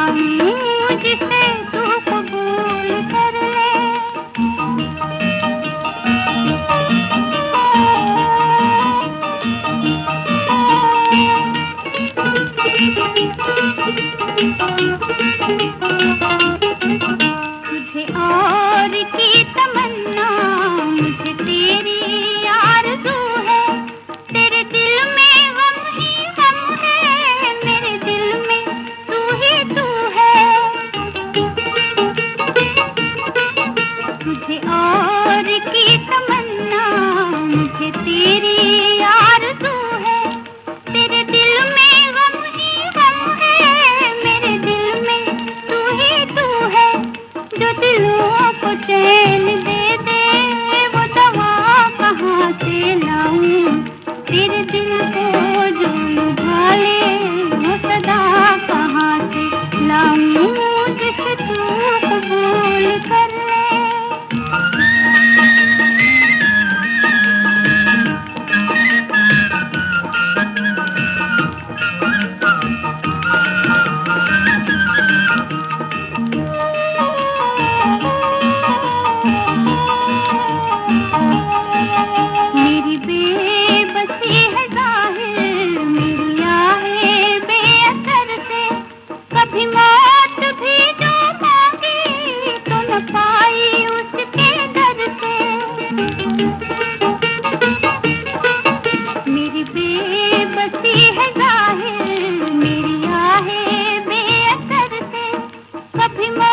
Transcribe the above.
लाऊं जिसे तू कबूल कर ले। तुझे और की तमन्ना मुझे तेरी आरज़ू है, तेरे दिल में गम ही गम है, मेरे दिल में तू ही तू है। तुझे और की तमन्ना मुझे तेरी आरज़ू है, तेरे दिल में गम ही गम है, मेरे दिल में तू ही तू है। जो दिलों को चैन दे दे वो दवा कहाँ से लाऊं, तेरे दिल को जो लुभा ले वो सदा कहाँ से लाऊं जिसे तू कबूल कर ले। मेरी बेबसी है ज़ाहिर, मेरी आहें बेअसर से, कभी मौत भी जो मांगी तो न पाई उसके दर से। मेरी बेबसी है ज़ाहिर, मेरी आहें बेअसर से, कभी